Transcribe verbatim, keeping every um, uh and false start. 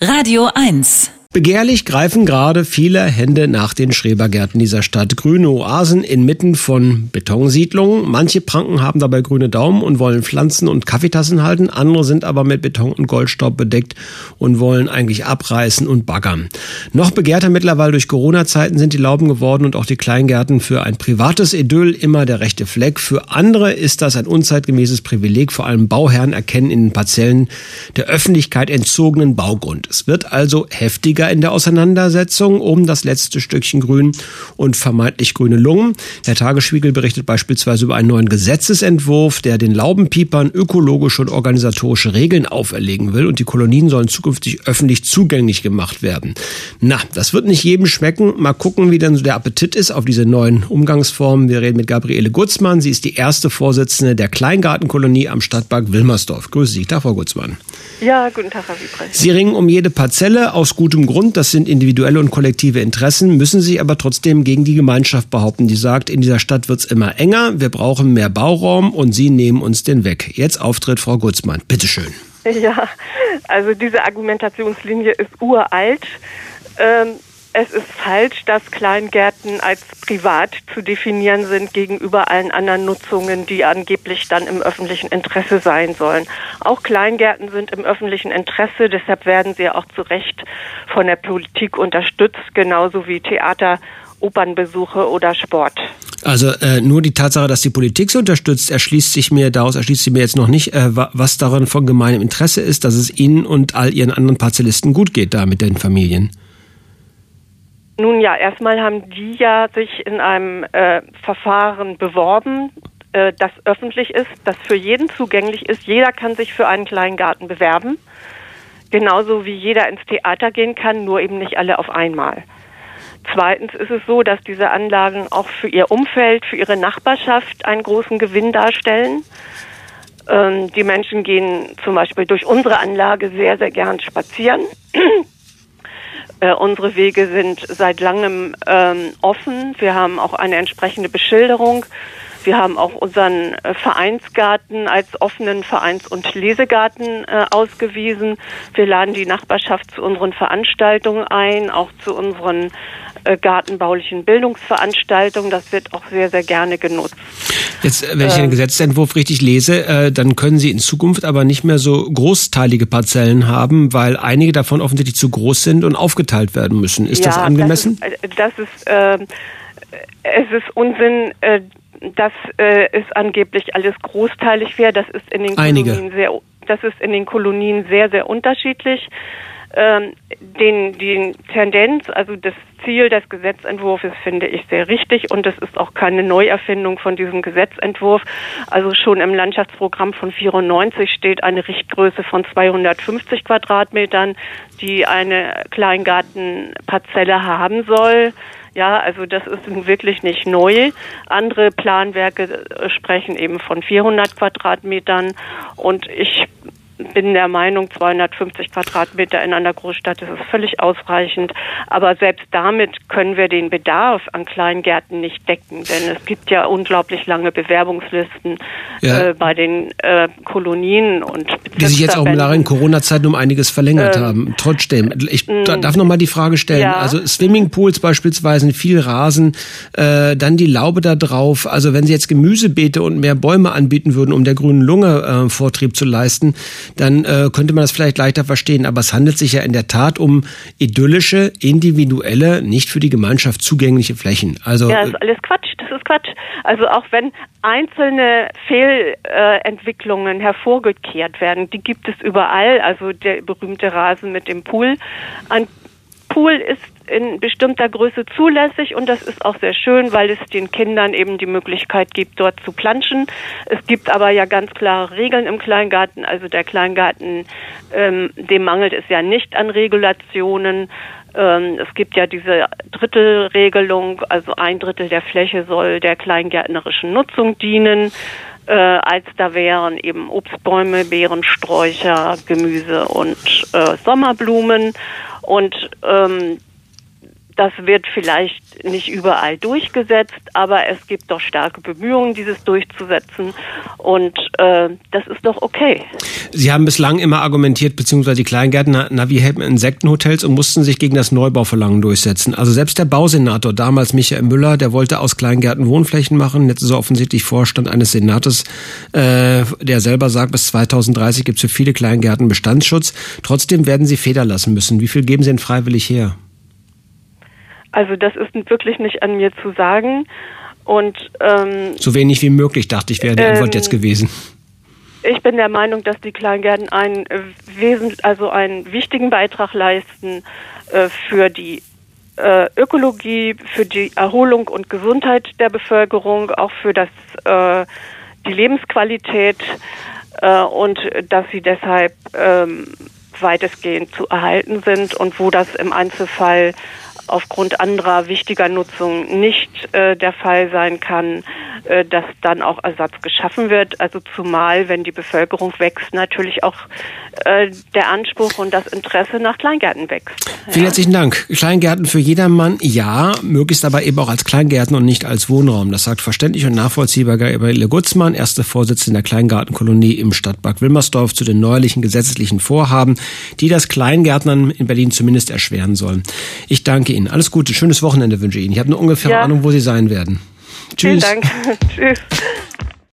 Radio eins. Begehrlich greifen gerade viele Hände nach den Schrebergärten dieser Stadt. Grüne Oasen inmitten von Betonsiedlungen. Manche Pranken haben dabei grüne Daumen und wollen Pflanzen und Kaffeetassen halten. Andere sind aber mit Beton und Goldstaub bedeckt und wollen eigentlich abreißen und baggern. Noch begehrter mittlerweile durch Corona-Zeiten sind die Lauben geworden und auch die Kleingärten. Für ein privates Idyll immer der rechte Fleck. Für andere ist das ein unzeitgemäßes Privileg. Vor allem Bauherren erkennen in den Parzellen der Öffentlichkeit entzogenen Baugrund. Es wird also heftiger in der Auseinandersetzung um das letzte Stückchen Grün und vermeintlich grüne Lungen. Der Tagesspiegel berichtet beispielsweise über einen neuen Gesetzesentwurf, der den Laubenpiepern ökologische und organisatorische Regeln auferlegen will und die Kolonien sollen zukünftig öffentlich zugänglich gemacht werden. Na, das wird nicht jedem schmecken. Mal gucken, wie denn so der Appetit ist auf diese neuen Umgangsformen. Wir reden mit Gabriele Gutzmann. Sie ist die erste Vorsitzende der Kleingartenkolonie am Stadtpark Wilmersdorf. Grüße Sie, Tag, Frau Gutzmann. Ja, guten Tag, Herr Wiebrecht. Sie ringen um jede Parzelle aus gutem Grund. Das sind individuelle und kollektive Interessen, müssen sich aber trotzdem gegen die Gemeinschaft behaupten, die sagt, in dieser Stadt wird's immer enger, wir brauchen mehr Bauraum und Sie nehmen uns den weg. Jetzt Auftritt Frau Gutzmann. Bitteschön. Ja, also diese Argumentationslinie ist uralt. Ähm, Es ist falsch, dass Kleingärten als privat zu definieren sind gegenüber allen anderen Nutzungen, die angeblich dann im öffentlichen Interesse sein sollen. Auch Kleingärten sind im öffentlichen Interesse, deshalb werden sie auch zu Recht von der Politik unterstützt, genauso wie Theater, Opernbesuche oder Sport. Also äh, nur die Tatsache, dass die Politik sie unterstützt, erschließt sich mir daraus, erschließt sie mir jetzt noch nicht, äh, was daran von gemeinem Interesse ist, dass es Ihnen und all Ihren anderen Parzellisten gut geht da mit den Familien. Nun ja, erstmal haben die ja sich in einem äh, Verfahren beworben, äh, das öffentlich ist, das für jeden zugänglich ist. Jeder kann sich für einen Kleingarten bewerben, genauso wie jeder ins Theater gehen kann, nur eben nicht alle auf einmal. Zweitens ist es so, dass diese Anlagen auch für ihr Umfeld, für ihre Nachbarschaft einen großen Gewinn darstellen. Ähm, die Menschen gehen zum Beispiel durch unsere Anlage sehr, sehr gern spazieren. Äh, unsere Wege sind seit langem ähm, offen. Wir haben auch eine entsprechende Beschilderung. Wir haben auch unseren äh, Vereinsgarten als offenen Vereins- und Lesegarten äh, ausgewiesen. Wir laden die Nachbarschaft zu unseren Veranstaltungen ein, auch zu unseren äh, gartenbaulichen Bildungsveranstaltungen. Das wird auch sehr, sehr gerne genutzt. Jetzt, wenn ich den Gesetzentwurf richtig lese, äh, dann können Sie in Zukunft aber nicht mehr so großteilige Parzellen haben, weil einige davon offensichtlich zu groß sind und aufgeteilt werden müssen. Ist ja, das angemessen? Das ist, das ist äh, es ist Unsinn, äh, dass äh, es angeblich alles großteilig wäre. Das ist in den einige. Kolonien sehr, das ist in den Kolonien sehr, sehr unterschiedlich. Ähm, den, die Tendenz, also das Ziel des Gesetzentwurfs finde ich sehr richtig und es ist auch keine Neuerfindung von diesem Gesetzentwurf. Also schon im Landschaftsprogramm von vierundneunzig steht eine Richtgröße von zweihundertfünfzig Quadratmetern, die eine Kleingartenparzelle haben soll. Ja, also das ist nun wirklich nicht neu. Andere Planwerke sprechen eben von vierhundert Quadratmetern und ich bin der Meinung, zweihundertfünfzig Quadratmeter in einer Großstadt, das ist völlig ausreichend. Aber selbst damit können wir den Bedarf an Kleingärten nicht decken, denn es gibt ja unglaublich lange Bewerbungslisten ja. äh, bei den äh, Kolonien und die sich jetzt auch in Corona-Zeiten um einiges verlängert ähm, haben. Trotzdem, ich mh, darf noch mal die Frage stellen. Ja. Also Swimmingpools beispielsweise, viel Rasen, äh, dann die Laube da drauf. Also wenn Sie jetzt Gemüsebeete und mehr Bäume anbieten würden, um der grünen Lunge äh, Vortrieb zu leisten, dann äh, könnte man das vielleicht leichter verstehen. Aber es handelt sich ja in der Tat um idyllische, individuelle, nicht für die Gemeinschaft zugängliche Flächen. Also ja, das ist alles Quatsch. Das ist Quatsch. Also auch wenn einzelne Fehlentwicklungen äh, hervorgekehrt werden, die gibt es überall. Also der berühmte Rasen mit dem Pool. Ein Pool ist in bestimmter Größe zulässig und das ist auch sehr schön, weil es den Kindern eben die Möglichkeit gibt, dort zu planschen. Es gibt aber ja ganz klare Regeln im Kleingarten. Also der Kleingarten, ähm, dem mangelt es ja nicht an Regulationen. Ähm, es gibt ja diese Drittelregelung, also ein Drittel der Fläche soll der kleingärtnerischen Nutzung dienen. Äh, als da wären eben Obstbäume, Beerensträucher, Gemüse und äh, Sommerblumen. Und ähm, Das wird vielleicht nicht überall durchgesetzt, aber es gibt doch starke Bemühungen, dieses durchzusetzen. Und äh, das ist doch okay. Sie haben bislang immer argumentiert, beziehungsweise die Kleingärtner, na, wir hätten Insektenhotels und mussten sich gegen das Neubauverlangen durchsetzen. Also selbst der Bausenator, damals Michael Müller, der wollte aus Kleingärten Wohnflächen machen. Jetzt ist er offensichtlich Vorstand eines Senates, äh, der selber sagt, bis zweitausenddreißig gibt es für viele Kleingärten Bestandsschutz. Trotzdem werden sie Feder lassen müssen. Wie viel geben Sie denn freiwillig her? Also das ist wirklich nicht an mir zu sagen. Und ähm, so wenig wie möglich, dachte ich, wäre die Antwort ähm, jetzt gewesen. Ich bin der Meinung, dass die Kleingärten einen äh, wesentlich, also einen wichtigen Beitrag leisten äh, für die äh, Ökologie, für die Erholung und Gesundheit der Bevölkerung, auch für das äh, die Lebensqualität äh, und dass sie deshalb ähm, weitestgehend zu erhalten sind und wo das im Einzelfall aufgrund anderer wichtiger Nutzung nicht äh, der Fall sein kann, äh, dass dann auch Ersatz geschaffen wird. Also zumal, wenn die Bevölkerung wächst, natürlich auch äh, der Anspruch und das Interesse nach Kleingärten wächst. Ja. Vielen herzlichen Dank. Kleingärten für jedermann, ja, möglichst aber eben auch als Kleingärten und nicht als Wohnraum. Das sagt verständlich und nachvollziehbar Gabriele Gutzmann, erste Vorsitzende der Kleingartenkolonie im Stadtpark Wilmersdorf, zu den neuerlichen gesetzlichen Vorhaben, die das Kleingärtnern in Berlin zumindest erschweren sollen. Ich danke Ihnen. Alles Gute, schönes Wochenende wünsche ich Ihnen. Ich habe eine ungefähre ja. Ahnung, wo Sie sein werden. Tschüss. Vielen Dank. Tschüss.